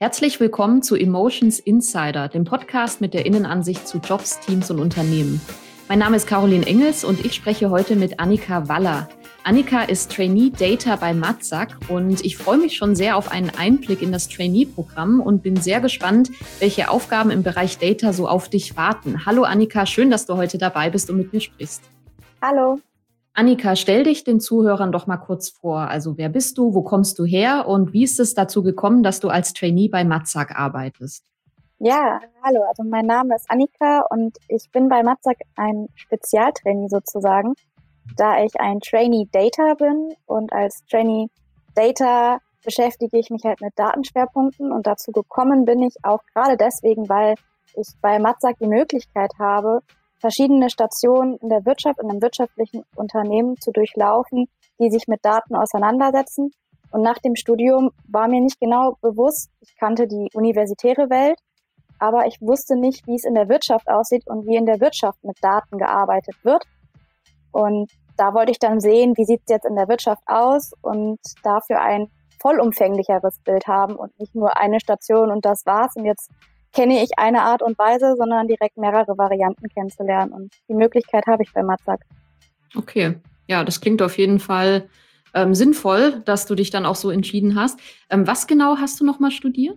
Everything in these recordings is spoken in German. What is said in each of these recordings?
Herzlich willkommen zu Emotions Insider, dem Podcast mit der Innenansicht zu Jobs, Teams und Unternehmen. Mein Name ist Caroline Engels und ich spreche heute mit Annika Waller. Annika ist Trainee Data bei Matzak und ich freue mich schon sehr auf einen Einblick in das Trainee-Programm und bin sehr gespannt, welche Aufgaben im Bereich Data so auf dich warten. Hallo Annika, schön, dass du heute dabei bist und mit mir sprichst. Hallo. Annika, stell dich den Zuhörern doch mal kurz vor. Also wer bist du, wo kommst du her und wie ist es dazu gekommen, dass du als Trainee bei Matzak arbeitest? Ja, hallo, also mein Name ist Annika und ich bin bei Matzak ein Spezialtrainee sozusagen, da ich ein Trainee Data bin und als Trainee Data beschäftige ich mich halt mit Datenschwerpunkten und dazu gekommen bin ich auch gerade deswegen, weil ich bei Matzak die Möglichkeit habe, verschiedene Stationen in der Wirtschaft, in einem wirtschaftlichen Unternehmen zu durchlaufen, die sich mit Daten auseinandersetzen. Und nach dem Studium war mir nicht genau bewusst, ich kannte die universitäre Welt, aber ich wusste nicht, wie es in der Wirtschaft aussieht und wie in der Wirtschaft mit Daten gearbeitet wird. Und da wollte ich dann sehen, wie sieht es jetzt in der Wirtschaft aus und dafür ein vollumfänglicheres Bild haben und nicht nur eine Station und das war's. Und jetzt kenne ich eine Art und Weise, sondern direkt mehrere Varianten kennenzulernen. Und die Möglichkeit habe ich bei Matzak. Okay, ja, das klingt auf jeden Fall sinnvoll, dass du dich dann auch so entschieden hast. Was genau hast du nochmal studiert?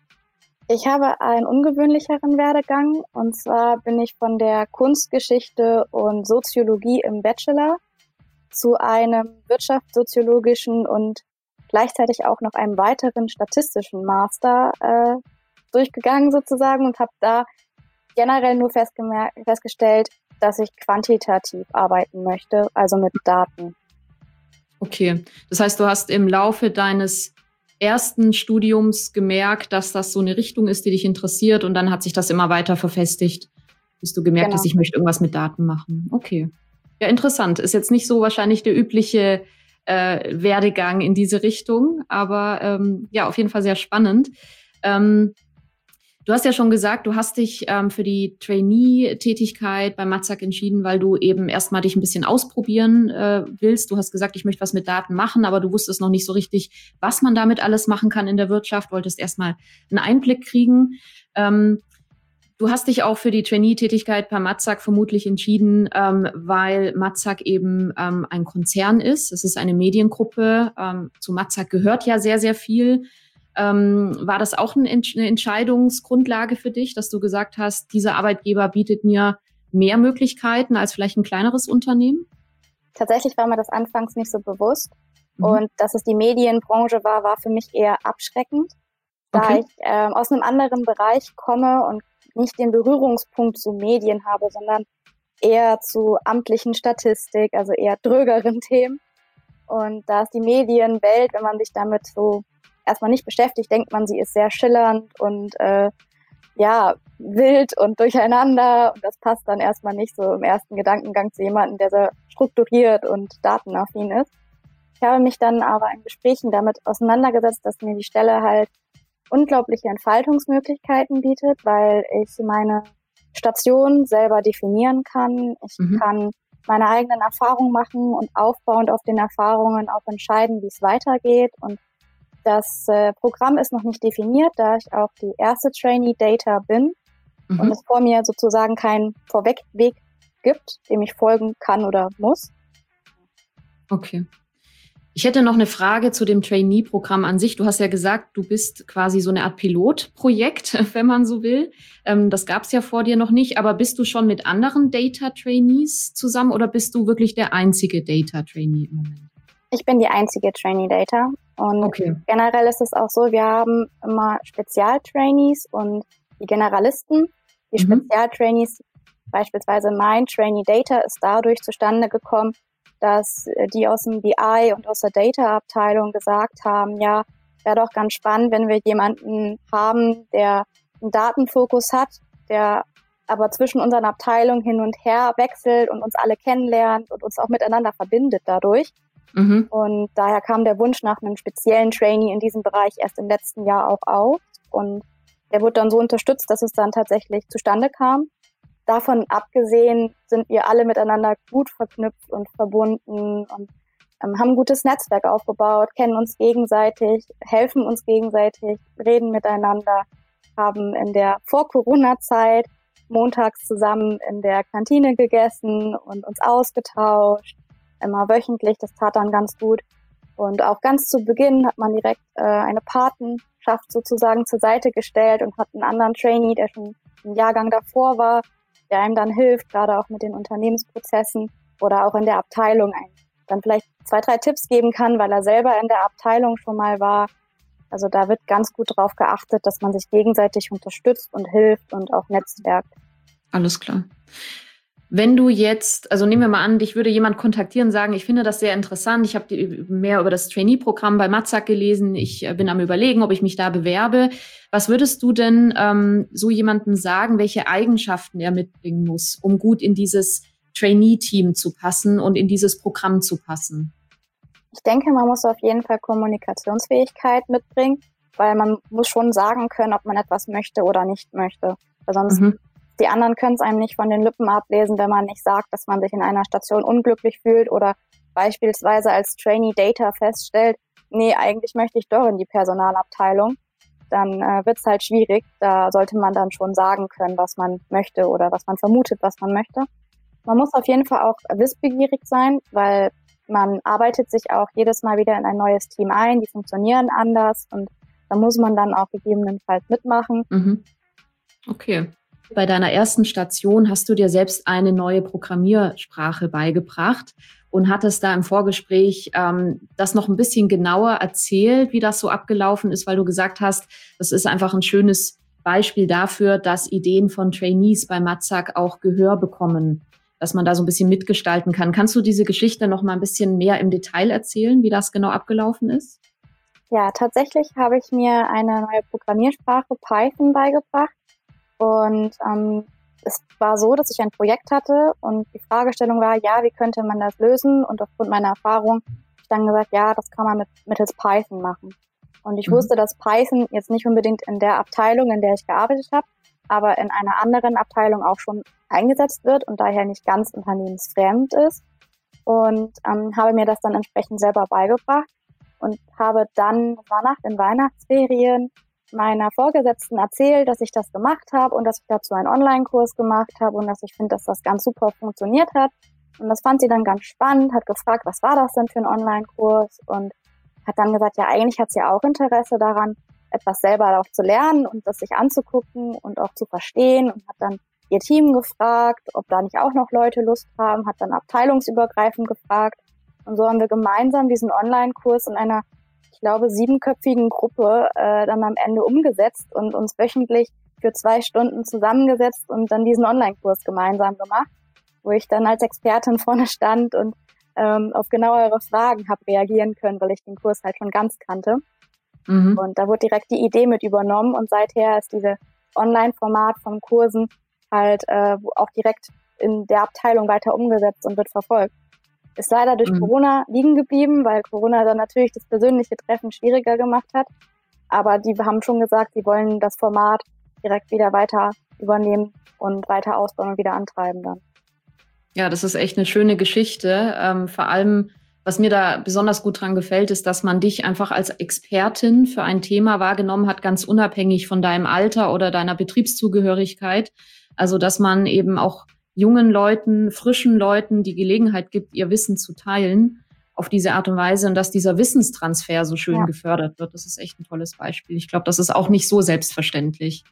Ich habe einen ungewöhnlicheren Werdegang. Und zwar bin ich von der Kunstgeschichte und Soziologie im Bachelor zu einem wirtschaftssoziologischen und gleichzeitig auch noch einem weiteren statistischen Master durchgegangen sozusagen und habe da generell nur festgestellt, dass ich quantitativ arbeiten möchte, also mit Daten. Okay, das heißt, du hast im Laufe deines ersten Studiums gemerkt, dass das so eine Richtung ist, die dich interessiert und dann hat sich das immer weiter verfestigt, bis du gemerkt hast, ich möchte irgendwas mit Daten machen. Okay, ja, interessant. Ist jetzt nicht so wahrscheinlich der übliche Werdegang in diese Richtung, aber ja, auf jeden Fall sehr spannend. Du hast ja schon gesagt, du hast dich für die Trainee-Tätigkeit bei Matzak entschieden, weil du eben erstmal dich ein bisschen ausprobieren willst. Du hast gesagt, ich möchte was mit Daten machen, aber du wusstest noch nicht so richtig, was man damit alles machen kann in der Wirtschaft, wolltest erstmal einen Einblick kriegen. Du hast dich auch für die Trainee-Tätigkeit bei Matzak vermutlich entschieden, weil Matzak eben ein Konzern ist. Es ist eine Mediengruppe. Zu Matzak gehört ja sehr, sehr viel. War das auch eine Entscheidungsgrundlage für dich, dass du gesagt hast, dieser Arbeitgeber bietet mir mehr Möglichkeiten als vielleicht ein kleineres Unternehmen? Tatsächlich war mir das anfangs nicht so bewusst. Und dass es die Medienbranche war, war für mich eher abschreckend, da ich aus einem anderen Bereich komme und nicht den Berührungspunkt zu Medien habe, sondern eher zu amtlichen Statistik, also eher drögeren Themen. Und da ist die Medienwelt, wenn man sich damit so erstmal nicht beschäftigt, denkt man, sie ist sehr schillernd und wild und durcheinander. Und das passt dann erstmal nicht so im ersten Gedankengang zu jemandem, der sehr strukturiert und datenaffin ist. Ich habe mich dann aber in Gesprächen damit auseinandergesetzt, dass mir die Stelle halt unglaubliche Entfaltungsmöglichkeiten bietet, weil ich meine Station selber definieren kann. Ich kann meine eigenen Erfahrungen machen und aufbauend auf den Erfahrungen auch entscheiden, wie es weitergeht. Und das Programm ist noch nicht definiert, da ich auch die erste Trainee Data bin und es vor mir sozusagen keinen Vorwegweg gibt, dem ich folgen kann oder muss. Okay. Ich hätte noch eine Frage zu dem Trainee-Programm an sich. Du hast ja gesagt, du bist quasi so eine Art Pilotprojekt, wenn man so will. Das gab es ja vor dir noch nicht. Aber bist du schon mit anderen Data-Trainees zusammen oder bist du wirklich der einzige Data-Trainee im Moment? Ich bin die einzige Trainee Data und generell ist es auch so, wir haben immer Spezialtrainees und die Generalisten. Die Spezialtrainees, beispielsweise mein Trainee Data, ist dadurch zustande gekommen, dass die aus dem BI und aus der Data-Abteilung gesagt haben, ja, wäre doch ganz spannend, wenn wir jemanden haben, der einen Datenfokus hat, der aber zwischen unseren Abteilungen hin und her wechselt und uns alle kennenlernt und uns auch miteinander verbindet dadurch. Und daher kam der Wunsch nach einem speziellen Trainee in diesem Bereich erst im letzten Jahr auch auf. Und der wurde dann so unterstützt, dass es dann tatsächlich zustande kam. Davon abgesehen sind wir alle miteinander gut verknüpft und verbunden und haben ein gutes Netzwerk aufgebaut, kennen uns gegenseitig, helfen uns gegenseitig, reden miteinander, haben in der Vor-Corona-Zeit montags zusammen in der Kantine gegessen und uns ausgetauscht, immer wöchentlich, das tat dann ganz gut. Und auch ganz zu Beginn hat man direkt eine Patenschaft sozusagen zur Seite gestellt und hat einen anderen Trainee, der schon im Jahrgang davor war, der einem dann hilft, gerade auch mit den Unternehmensprozessen oder auch in der Abteilung dann vielleicht 2, 3 Tipps geben kann, weil er selber in der Abteilung schon mal war. Also da wird ganz gut drauf geachtet, dass man sich gegenseitig unterstützt und hilft und auch netzwerkt. Alles klar. Wenn du jetzt, also nehmen wir mal an, dich würde jemand kontaktieren und sagen, ich finde das sehr interessant, ich habe mehr über das Trainee-Programm bei Matzak gelesen, ich bin am Überlegen, ob ich mich da bewerbe. Was würdest du denn so jemandem sagen, welche Eigenschaften er mitbringen muss, um gut in dieses Trainee-Team zu passen und in dieses Programm zu passen? Ich denke, man muss auf jeden Fall Kommunikationsfähigkeit mitbringen, weil man muss schon sagen können, ob man etwas möchte oder nicht möchte. Weil sonst die anderen können es einem nicht von den Lippen ablesen, wenn man nicht sagt, dass man sich in einer Station unglücklich fühlt oder beispielsweise als Trainee Data feststellt, nee, eigentlich möchte ich doch in die Personalabteilung. Dann wird es halt schwierig. Da sollte man dann schon sagen können, was man möchte oder was man vermutet, was man möchte. Man muss auf jeden Fall auch wissbegierig sein, weil man arbeitet sich auch jedes Mal wieder in ein neues Team ein, die funktionieren anders und da muss man dann auch gegebenenfalls mitmachen. Okay. Bei deiner ersten Station hast du dir selbst eine neue Programmiersprache beigebracht und hattest da im Vorgespräch das noch ein bisschen genauer erzählt, wie das so abgelaufen ist, weil du gesagt hast, das ist einfach ein schönes Beispiel dafür, dass Ideen von Trainees bei Matzak auch Gehör bekommen, dass man da so ein bisschen mitgestalten kann. Kannst du diese Geschichte noch mal ein bisschen mehr im Detail erzählen, wie das genau abgelaufen ist? Ja, tatsächlich habe ich mir eine neue Programmiersprache Python beigebracht. Und es war so, dass ich ein Projekt hatte und die Fragestellung war, ja, wie könnte man das lösen? Und aufgrund meiner Erfahrung habe ich dann gesagt, ja, das kann man mittels Python machen. Und ich wusste, dass Python jetzt nicht unbedingt in der Abteilung, in der ich gearbeitet habe, aber in einer anderen Abteilung auch schon eingesetzt wird und daher nicht ganz unternehmensfremd ist. Und habe mir das dann entsprechend selber beigebracht und habe dann, das war nach den Weihnachtsferien, meiner Vorgesetzten erzählt, dass ich das gemacht habe und dass ich dazu einen Online-Kurs gemacht habe und dass ich finde, dass das ganz super funktioniert hat. Und das fand sie dann ganz spannend, hat gefragt, was war das denn für ein Online-Kurs und hat dann gesagt, ja, eigentlich hat sie auch Interesse daran, etwas selber auch zu lernen und das sich anzugucken und auch zu verstehen und hat dann ihr Team gefragt, ob da nicht auch noch Leute Lust haben, hat dann abteilungsübergreifend gefragt und so haben wir gemeinsam diesen Online-Kurs in einer, ich glaube, 7-köpfigen Gruppe dann am Ende umgesetzt und uns wöchentlich für 2 Stunden zusammengesetzt und dann diesen Online-Kurs gemeinsam gemacht, wo ich dann als Expertin vorne stand und auf genau eure Fragen habe reagieren können, weil ich den Kurs halt schon ganz kannte. Und da wurde direkt die Idee mit übernommen und seither ist diese Online-Format von Kursen halt auch direkt in der Abteilung weiter umgesetzt und wird verfolgt. Ist leider durch Corona liegen geblieben, weil Corona dann natürlich das persönliche Treffen schwieriger gemacht hat. Aber die haben schon gesagt, sie wollen das Format direkt wieder weiter übernehmen und weiter ausbauen und wieder antreiben dann. Ja, das ist echt eine schöne Geschichte. Vor allem, was mir da besonders gut dran gefällt, ist, dass man dich einfach als Expertin für ein Thema wahrgenommen hat, ganz unabhängig von deinem Alter oder deiner Betriebszugehörigkeit. Also, dass man eben auch jungen Leuten, frischen Leuten die Gelegenheit gibt, ihr Wissen zu teilen auf diese Art und Weise und dass dieser Wissenstransfer so schön gefördert wird. Das ist echt ein tolles Beispiel. Ich glaube, das ist auch nicht so selbstverständlich.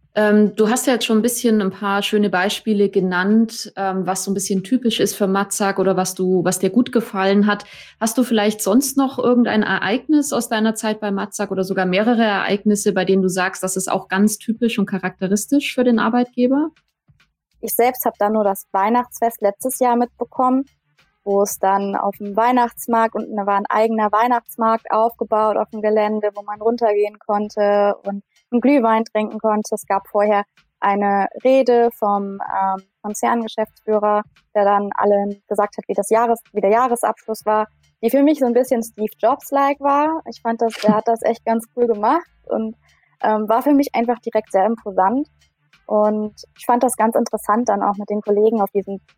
Du hast ja jetzt schon ein paar schöne Beispiele genannt, was so ein bisschen typisch ist für Matzak oder was dir gut gefallen hat. Hast du vielleicht sonst noch irgendein Ereignis aus deiner Zeit bei Matzak oder sogar mehrere Ereignisse, bei denen du sagst, das ist auch ganz typisch und charakteristisch für den Arbeitgeber? Ich selbst habe dann nur das Weihnachtsfest letztes Jahr mitbekommen, wo es dann auf dem Weihnachtsmarkt und da war ein eigener Weihnachtsmarkt aufgebaut auf dem Gelände, wo man runtergehen konnte und einen Glühwein trinken konnte. Es gab vorher eine Rede vom Konzerngeschäftsführer, der dann allen gesagt hat, wie der Jahresabschluss war, die für mich so ein bisschen Steve Jobs-like war. Ich fand der hat das echt ganz cool gemacht und war für mich einfach direkt sehr imposant. Und ich fand das ganz interessant, dann auch mit den Kollegen auf diesen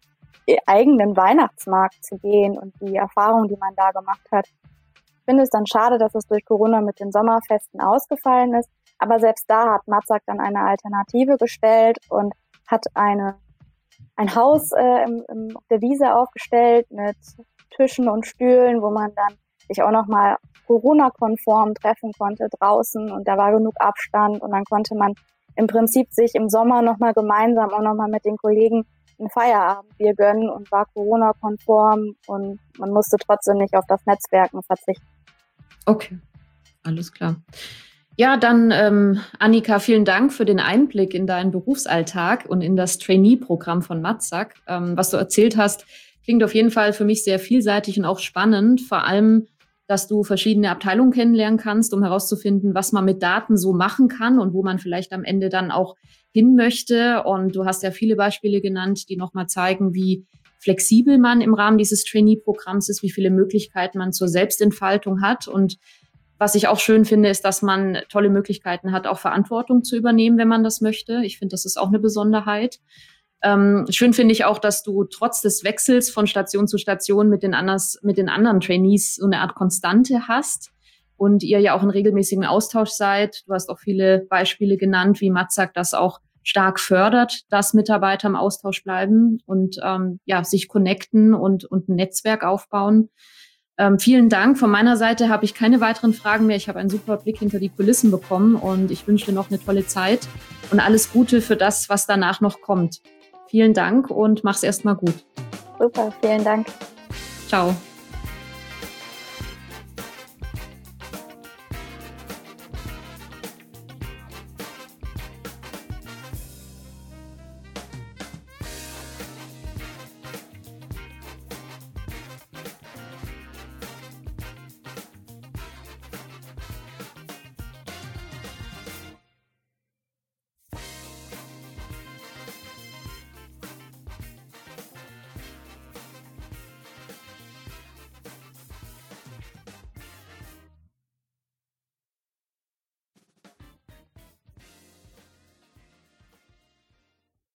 eigenen Weihnachtsmarkt zu gehen und die Erfahrung, die man da gemacht hat. Ich finde es dann schade, dass es durch Corona mit den Sommerfesten ausgefallen ist. Aber selbst da hat Matzak dann eine Alternative gestellt und hat ein Haus auf der Wiese aufgestellt mit Tischen und Stühlen, wo man dann sich auch nochmal Corona-konform treffen konnte draußen und da war genug Abstand und dann konnte man im Prinzip sich im Sommer nochmal gemeinsam auch nochmal mit den Kollegen ein Feierabendbier gönnen und war Corona-konform und man musste trotzdem nicht auf das Netzwerken verzichten. Okay, alles klar. Ja, dann Annika, vielen Dank für den Einblick in deinen Berufsalltag und in das Trainee-Programm von Matzak. Was du erzählt hast, klingt auf jeden Fall für mich sehr vielseitig und auch spannend, vor allem, dass du verschiedene Abteilungen kennenlernen kannst, um herauszufinden, was man mit Daten so machen kann und wo man vielleicht am Ende dann auch hin möchte. Und du hast ja viele Beispiele genannt, die nochmal zeigen, wie flexibel man im Rahmen dieses Trainee-Programms ist, wie viele Möglichkeiten man zur Selbstentfaltung hat. Und was ich auch schön finde, ist, dass man tolle Möglichkeiten hat, auch Verantwortung zu übernehmen, wenn man das möchte. Ich finde, das ist auch eine Besonderheit. Schön finde ich auch, dass du trotz des Wechsels von Station zu Station mit den anderen Trainees so eine Art Konstante hast und ihr ja auch in regelmäßigem Austausch seid. Du hast auch viele Beispiele genannt, wie Matzak das auch stark fördert, dass Mitarbeiter im Austausch bleiben und sich connecten und ein Netzwerk aufbauen. Vielen Dank. Von meiner Seite habe ich keine weiteren Fragen mehr. Ich habe einen super Blick hinter die Kulissen bekommen und ich wünsche dir noch eine tolle Zeit und alles Gute für das, was danach noch kommt. Vielen Dank und mach's erstmal gut. Super, vielen Dank. Ciao.